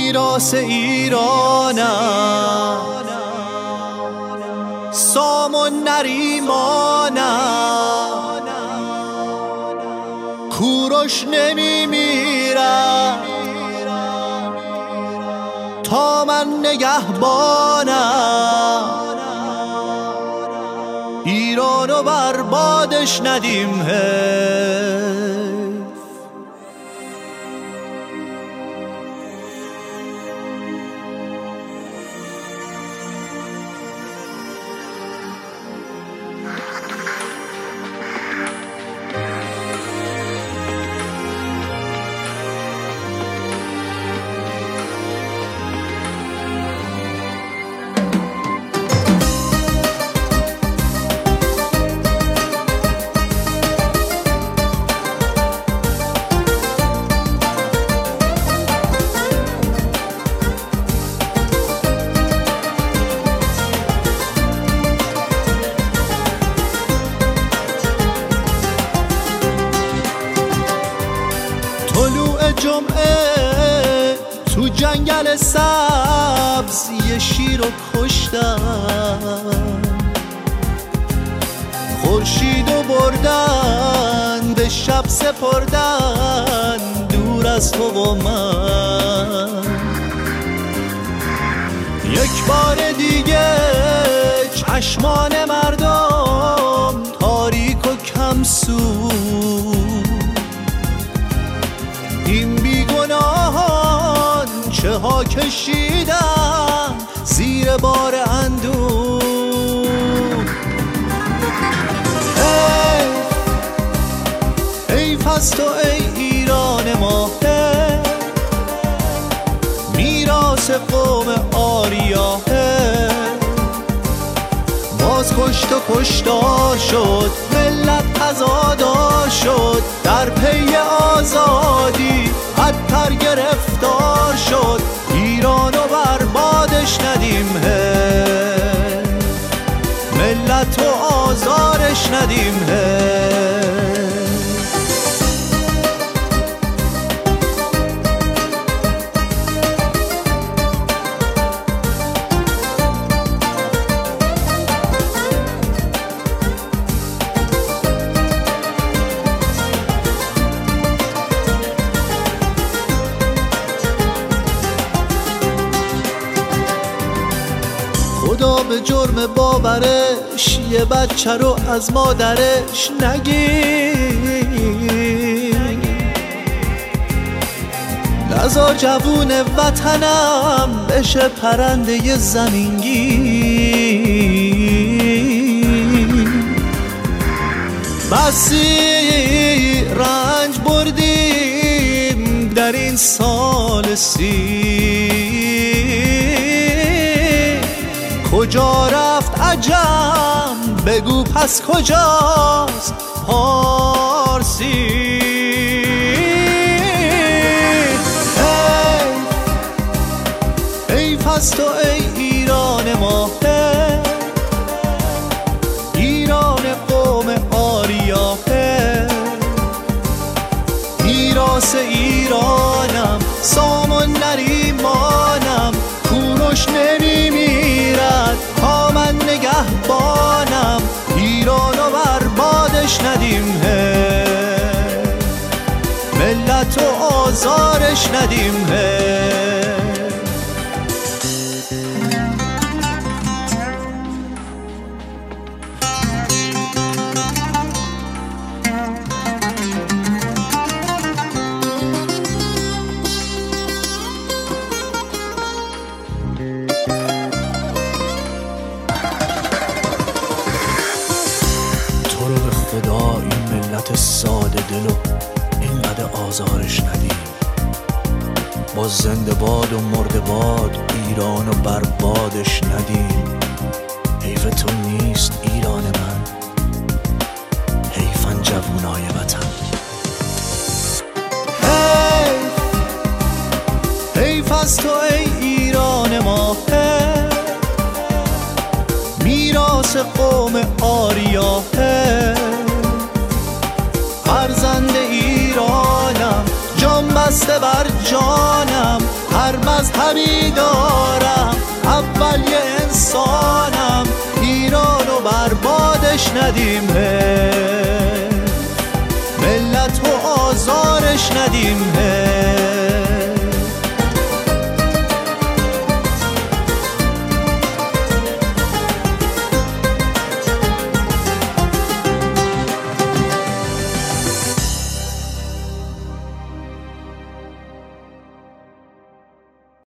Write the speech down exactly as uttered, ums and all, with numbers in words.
میراث ایرانم، سام و نریمانم، کوروش نمیمیرم تا من نگهبانم، ایرانو بربادش ندیم حیف. طلوع جمعه تو جنگل سبز یه شیر رو کشتن، خورشید رو بردن به شب سپردن دور از تو و من. یک بار دیگه چشمان مردم تاریک و کم سو، این بیگناهان چه ها کشیدن زیر بار اندوه. حیف حیف از تو ای ایران ما، میراث قوم آریا، باز کشت و کشتار شد ملت عزادار شد، در پی آزادی بدتر گرفتار شد، ایرانو بربادش ندیم حیف، ملتو آزارش ندیم حیف. خدا به جرم باورش یه بچه رو از مادرش نگیر، لذا جوون وطنم بشه پرنده زمینگیر. بسی رنج بردیم در این سال سی، کجا رفت عجم بگو پس کجاست پارسی. حیف حیف از تو ای ایران ما، ایران قوم آریا، میراث ایرانم، سام و نریمانم، کوروش نمیمیرد تا من نگهبانم، ایرانو بربادش ندیم حیف، ملتو آزارش ندیم حیف. خدا این ملت ساده دلو اینقدر آزارش ندیم، با زنده باد و مرده باد ایرانو بربادش ندیم. حیف تو نیست ایران من، حیفن جوونای وطن. حیف حیف از تو ای ایران ما، میراث قوم آریا، فرزند ایرانم، جان بسته بر جانم، هر مذهبی دارم، اول یه انسانم، ایرانو بربادش ندیم، ملت و آزارش ندیم.